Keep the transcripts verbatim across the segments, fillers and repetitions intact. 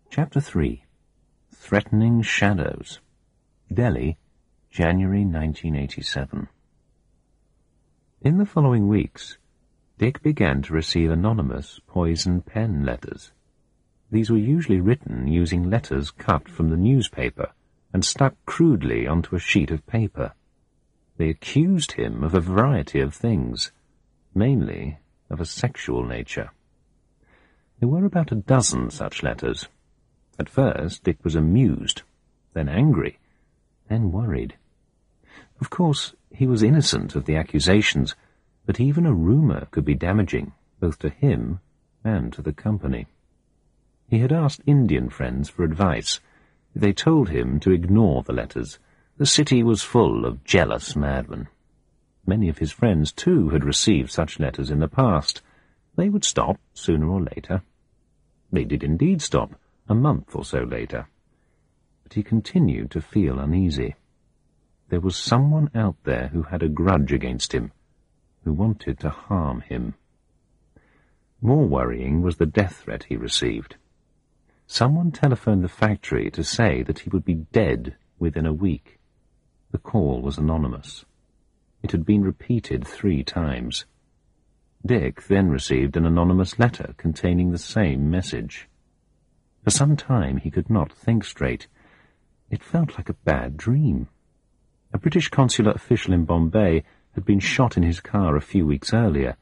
Chapter three. Threatening Shadows. Delhi, January nineteen eighty-seven. In the following weeks, Dick began to receive anonymous poison pen letters. These were usually written using letters cut from the newspaper and stuck crudely onto a sheet of paper. They accused him of a variety of things, mainly of a sexual nature. There were about a dozen such letters. At first, Dick was amused, then angry, then worried. Of course, he was innocent of the accusations, but even a rumour could be damaging, both to him and to the company. He had asked Indian friends for advice. They told him to ignore the letters. The city was full of jealous madmen. Many of his friends, too, had received such letters in the past. They would stop sooner or later. They did indeed stop, a month or so later. But he continued to feel uneasy. There was someone out there who had a grudge against him, who wanted to harm him. More worrying was the death threat he received. Someone telephoned the factory to say that he would be dead within a week. The call was anonymous. It had been repeated three times. Dick then received an anonymous letter containing the same message. For some time he could not think straight. It felt like a bad dream. A British consular official in Bombay had been shot in his car a few weeks earlier.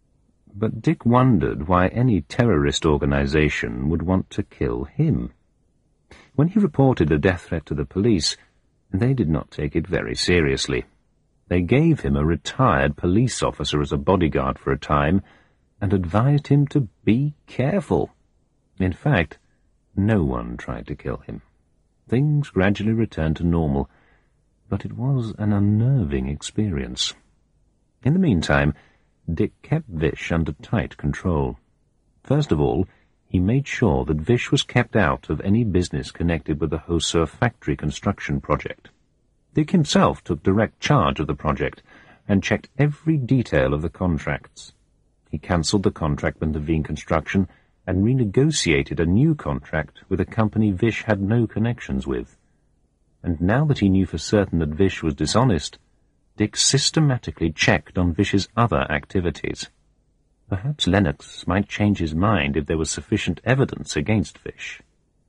But Dick wondered why any terrorist organization would want to kill him. When he reported the death threat to the police, they did not take it very seriously. They gave him a retired police officer as a bodyguard for a time and advised him to be careful. In fact, no one tried to kill him. Things gradually returned to normal, but it was an unnerving experience. In the meantime, Dick kept Vish under tight control. First of all, he made sure that Vish was kept out of any business connected with the Hosur factory construction project. Dick himself took direct charge of the project and checked every detail of the contracts. He cancelled the contract with Naveen Construction and renegotiated a new contract with a company Vish had no connections with. And now that he knew for certain that Vish was dishonest, Dick systematically checked on Vish's other activities. Perhaps Lennox might change his mind if there was sufficient evidence against Vish.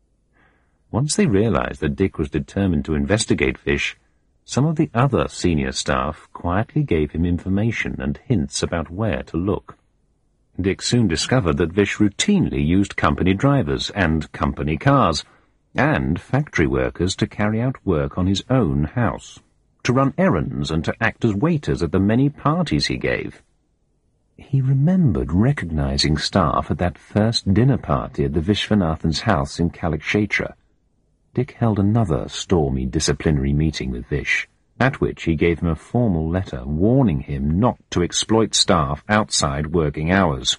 Once they realized that Dick was determined to investigate Vish, some of the other senior staff quietly gave him information and hints about where to look. Dick soon discovered that Vish routinely used company drivers and company cars, and factory workers to carry out work on his own house, to run errands and to act as waiters at the many parties he gave. He remembered recognizing staff at that first dinner party at the Vishwanathan's house in Kalakshetra. Dick held another stormy disciplinary meeting with Vish, at which he gave him a formal letter warning him not to exploit staff outside working hours.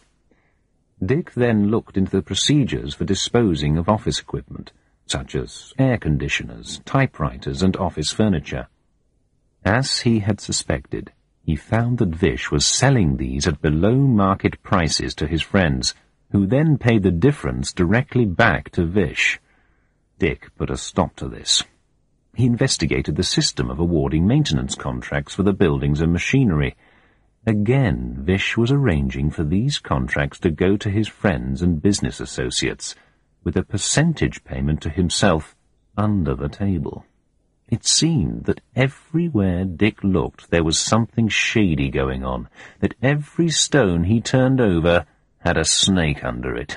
Dick then looked into the procedures for disposing of office equipment, such as air conditioners, typewriters, and office furniture. As he had suspected, he found that Vish was selling these at below-market prices to his friends, who then paid the difference directly back to Vish. Dick put a stop to this. He investigated the system of awarding maintenance contracts for the buildings and machinery. Again, Vish was arranging for these contracts to go to his friends and business associates, with a percentage payment to himself under the table. It seemed that everywhere Dick looked there was something shady going on, that every stone he turned over had a snake under it.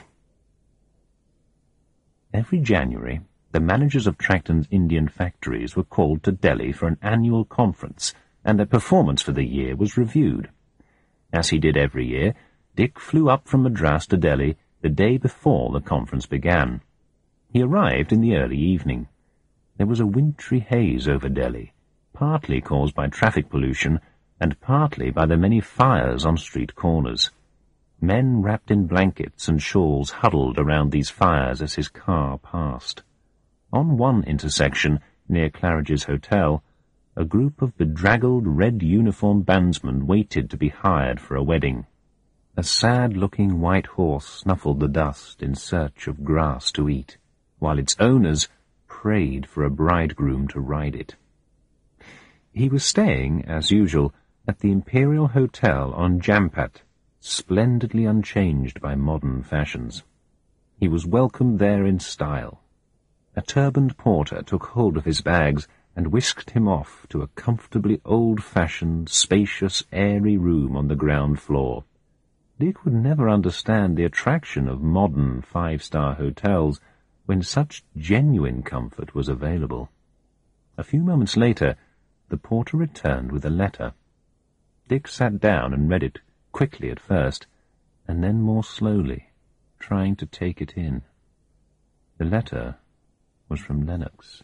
Every January, the managers of Tracton's Indian factories were called to Delhi for an annual conference, and their performance for the year was reviewed. As he did every year, Dick flew up from Madras to Delhi the day before the conference began. He arrived in the early evening. There was a wintry haze over Delhi, partly caused by traffic pollution and partly by the many fires on street corners. Men wrapped in blankets and shawls huddled around these fires as his car passed. On one intersection, near Claridge's Hotel, a group of bedraggled red-uniformed bandsmen waited to be hired for a wedding. A sad-looking white horse snuffled the dust in search of grass to eat. while its owners prayed for a bridegroom to ride it. He was staying, as usual, at the Imperial Hotel on Jampat, splendidly unchanged by modern fashions. He was welcomed there in style. A turbaned porter took hold of his bags and whisked him off to a comfortably old-fashioned, spacious, airy room on the ground floor. Dick would never understand the attraction of modern five-star hotels when such genuine comfort was available. A few moments later, the porter returned with a letter. Dick sat down and read it, quickly at first, and then more slowly, trying to take it in. The letter was from Lennox.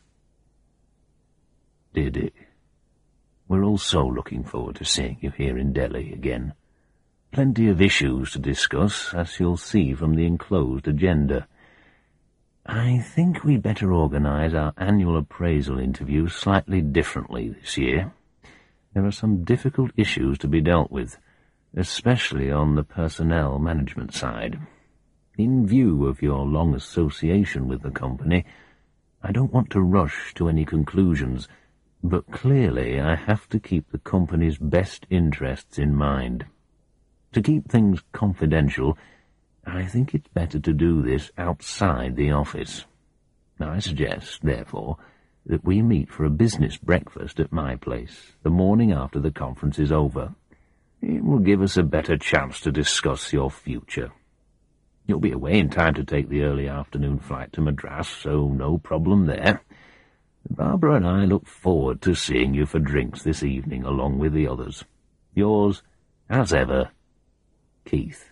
Dear Dick, we're all so looking forward to seeing you here in Delhi again. Plenty of issues to discuss, as you'll see from the enclosed agenda. I think we'd better organise our annual appraisal interview slightly differently this year. There are some difficult issues to be dealt with, especially on the personnel management side. In view of your long association with the company, I don't want to rush to any conclusions, but clearly I have to keep the company's best interests in mind. To keep things confidential, I think it's better to do this outside the office. Now, I suggest, therefore, that we meet for a business breakfast at my place the morning after the conference is over. It will give us a better chance to discuss your future. You'll be away in time to take the early afternoon flight to Madras, so no problem there. Barbara and I look forward to seeing you for drinks this evening along with the others. Yours, as ever, Keith.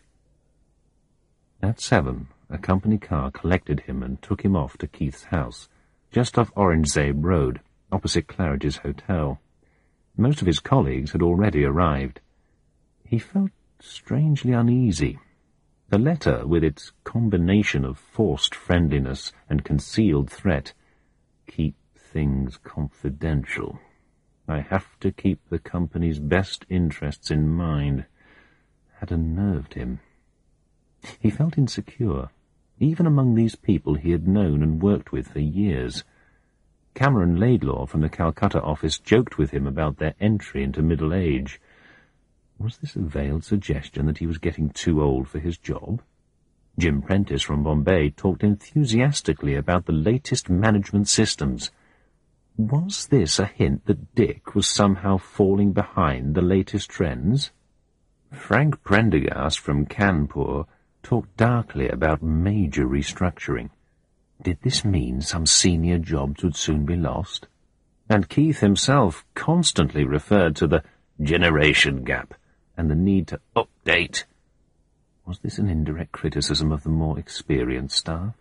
At seven, a company car collected him and took him off to Keith's house, just off Aurangzeb Road, opposite Claridge's Hotel. Most of his colleagues had already arrived. He felt strangely uneasy. The letter, with its combination of forced friendliness and concealed threat, "Keep things confidential. I have to keep the company's best interests in mind," had unnerved him. He felt insecure, even among these people he had known and worked with for years. Cameron Laidlaw from the Calcutta office joked with him about their entry into middle age. Was this a veiled suggestion that he was getting too old for his job? Jim Prentice from Bombay talked enthusiastically about the latest management systems. Was this a hint that Dick was somehow falling behind the latest trends? Frank Prendergast from Kanpur talked darkly about major restructuring. Did this mean some senior jobs would soon be lost? And Keith himself constantly referred to the generation gap and the need to update. Was this an indirect criticism of the more experienced staff?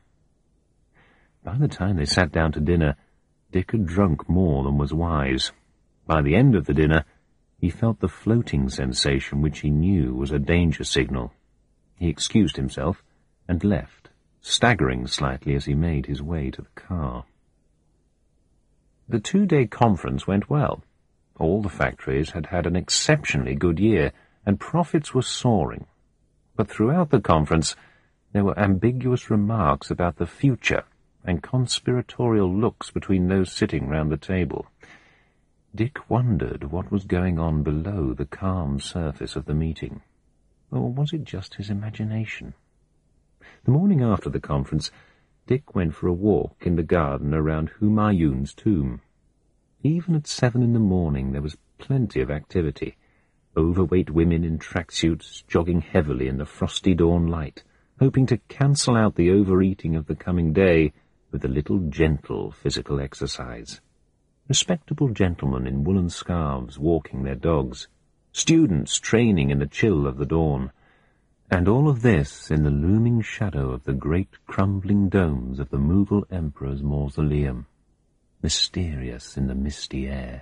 By the time they sat down to dinner, Dick had drunk more than was wise. By the end of the dinner, he felt the floating sensation which he knew was a danger signal. He excused himself and left, staggering slightly as he made his way to the car. The two-day conference went well. All the factories had had an exceptionally good year, and profits were soaring. But throughout the conference, there were ambiguous remarks about the future and conspiratorial looks between those sitting round the table. Dick wondered what was going on below the calm surface of the meeting. Or was it just his imagination? The morning after the conference, Dick went for a walk in the garden around Humayun's tomb. Even at seven in the morning there was plenty of activity. Overweight women in tracksuits jogging heavily in the frosty dawn light, hoping to cancel out the overeating of the coming day with a little gentle physical exercise. Respectable gentlemen in woolen scarves walking their dogs. Students training in the chill of the dawn, and all of this in the looming shadow of the great crumbling domes of the Mughal Emperor's mausoleum, mysterious in the misty air.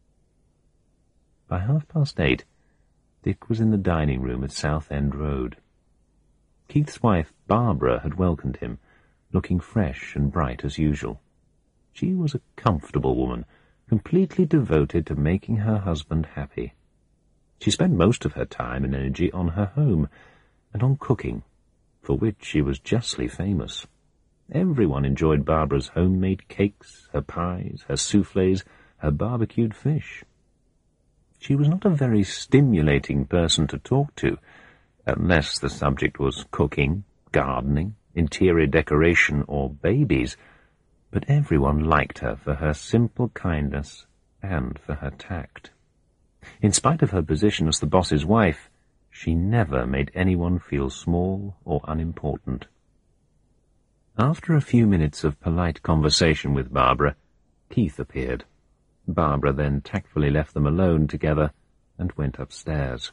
By half past eight, Dick was in the dining room at Southend Road. Keith's wife, Barbara, had welcomed him, looking fresh and bright as usual. She was a comfortable woman, completely devoted to making her husband happy. She spent most of her time and energy on her home, and on cooking, for which she was justly famous. Everyone enjoyed Barbara's homemade cakes, her pies, her soufflés, her barbecued fish. She was not a very stimulating person to talk to, unless the subject was cooking, gardening, interior decoration, or babies, but everyone liked her for her simple kindness and for her tact. In spite of her position as the boss's wife, she never made anyone feel small or unimportant. After a few minutes of polite conversation with Barbara, Keith appeared. Barbara then tactfully left them alone together and went upstairs.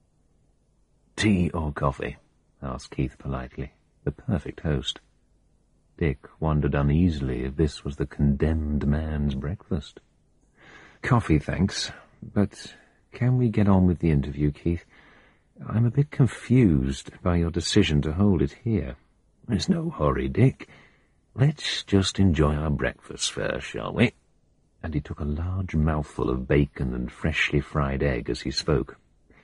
"Tea or coffee?" asked Keith politely, the perfect host. Dick wondered uneasily if this was the condemned man's breakfast. "Coffee, thanks. But can we get on with the interview, Keith? I'm a bit confused by your decision to hold it here." "There's no hurry, Dick. Let's just enjoy our breakfast first, shall we?" And he took a large mouthful of bacon and freshly fried egg as he spoke.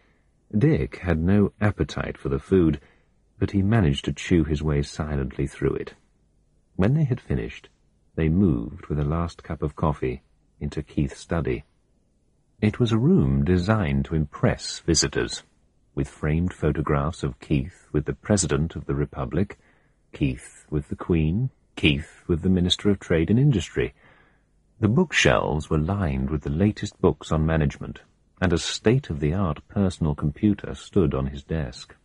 Dick had no appetite for the food, but he managed to chew his way silently through it. When they had finished, they moved with a last cup of coffee into Keith's study. It was a room designed to impress visitors, with framed photographs of Keith with the President of the Republic, Keith with the Queen, Keith with the Minister of Trade and Industry. The bookshelves were lined with the latest books on management, and a state-of-the-art personal computer stood on his desk.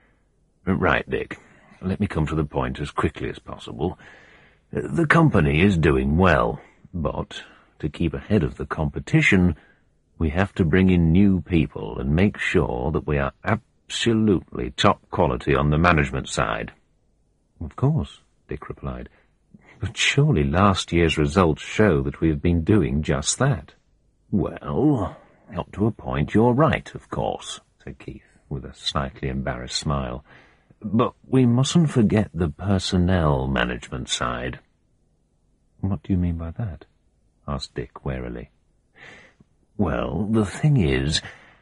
"Right, Dick. Let me come to the point as quickly as possible. The company is doing well, but to keep ahead of the competition, we have to bring in new people and make sure that we are absolutely top quality on the management side." "Of course," Dick replied. "But surely last year's results show that we have been doing just that." "Well, up to a point you're right, of course," said Keith, with a slightly embarrassed smile. "But we mustn't forget the personnel management side." "What do you mean by that?" asked Dick warily. "Well, the thing is,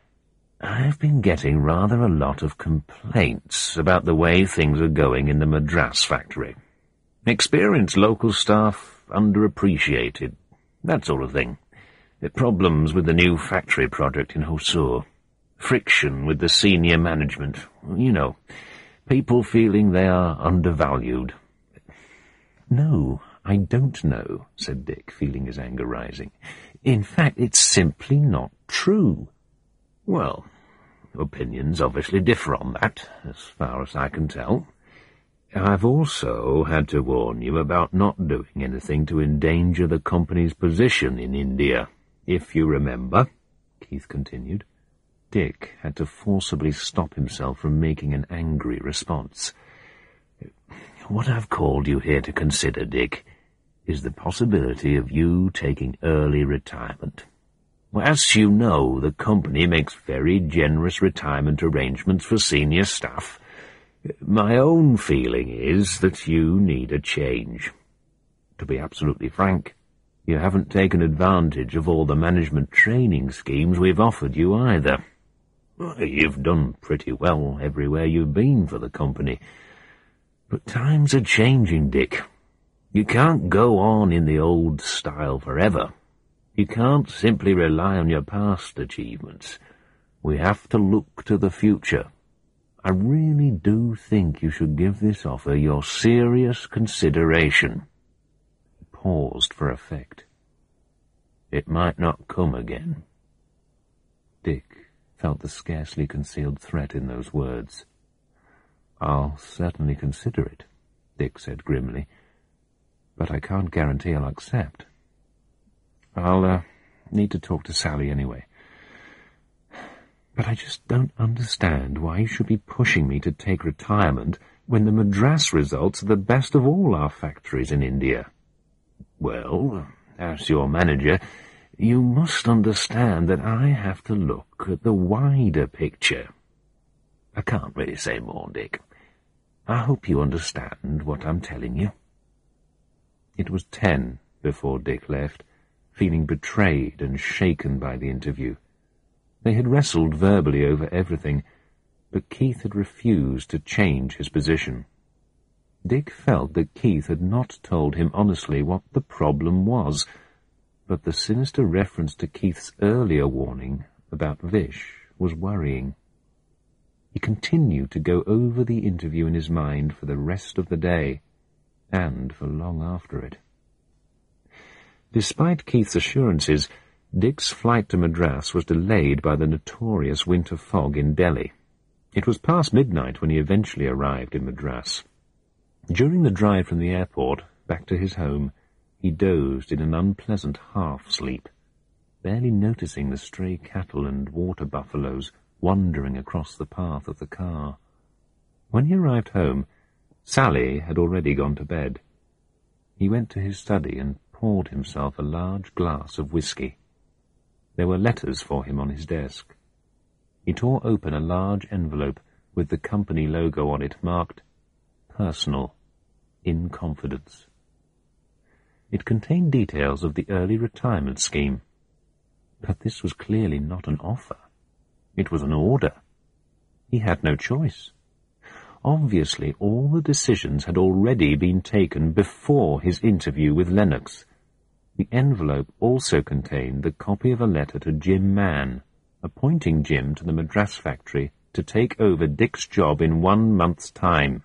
I've been getting rather a lot of complaints about the way things are going in the Madras factory. Experienced local staff underappreciated, that sort of thing. Problems with the new factory project in Hosur. Friction with the senior management. You know, people feeling they are undervalued." "No, I don't know," said Dick, feeling his anger rising. "In fact, it's simply not true." "Well, opinions obviously differ on that, as far as I can tell. I've also had to warn you about not doing anything to endanger the company's position in India, if you remember," Keith continued. Dick had to forcibly stop himself from making an angry response. "What I've called you here to consider, Dick, is the possibility of you taking early retirement. As you know, the company makes very generous retirement arrangements for senior staff. My own feeling is that you need a change. To be absolutely frank, you haven't taken advantage of all the management training schemes we've offered you either. You've done pretty well everywhere you've been for the company. But times are changing, Dick. You can't go on in the old style forever. You can't simply rely on your past achievements. We have to look to the future. I really do think you should give this offer your serious consideration." He paused for effect. "It might not come again." Dick felt the scarcely concealed threat in those words. "I'll certainly consider it," Dick said grimly, "but I can't guarantee I'll accept. I'll uh, need to talk to Sally anyway. But I just don't understand why you should be pushing me to take retirement when the Madras results are the best of all our factories in India." "Well, as your manager, you must understand that I have to look at the wider picture. I can't really say more, Dick. I hope you understand what I'm telling you." It was ten before Dick left, feeling betrayed and shaken by the interview. They had wrestled verbally over everything, but Keith had refused to change his position. Dick felt that Keith had not told him honestly what the problem was, but the sinister reference to Keith's earlier warning about Vish was worrying. He continued to go over the interview in his mind for the rest of the day, and for long after it. Despite Keith's assurances, Dick's flight to Madras was delayed by the notorious winter fog in Delhi. It was past midnight when he eventually arrived in Madras. During the drive from the airport back to his home, he dozed in an unpleasant half-sleep, barely noticing the stray cattle and water buffaloes wandering across the path of the car. When he arrived home, Sally had already gone to bed. He went to his study and poured himself a large glass of whiskey. There were letters for him on his desk. He tore open a large envelope with the company logo on it marked Personal, in confidence. It contained details of the early retirement scheme. But this was clearly not an offer. It was an order. He had no choice. Obviously, all the decisions had already been taken before his interview with Lennox. The envelope also contained the copy of a letter to Jim Mann, appointing Jim to the Madras factory to take over Dick's job in one month's time.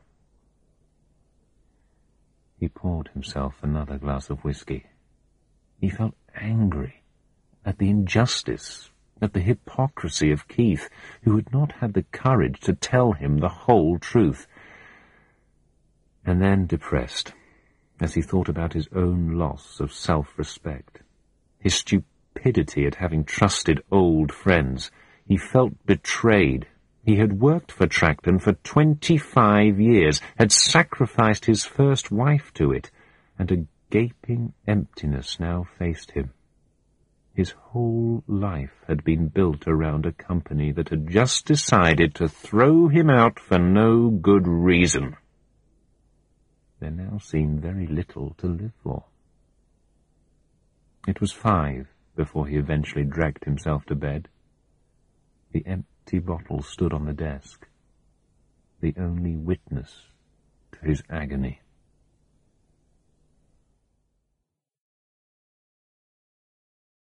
He poured himself another glass of whiskey. He felt angry at the injustice, at the hypocrisy of Keith, who had not had the courage to tell him the whole truth. And then depressed, as he thought about his own loss of self-respect, his stupidity at having trusted old friends. He felt betrayed. He had worked for Tracton for twenty-five years, had sacrificed his first wife to it, and a gaping emptiness now faced him. His whole life had been built around a company that had just decided to throw him out for no good reason. There now seemed very little to live for. It was five before he eventually dragged himself to bed. The empty bottle stood on the desk, the only witness to his agony.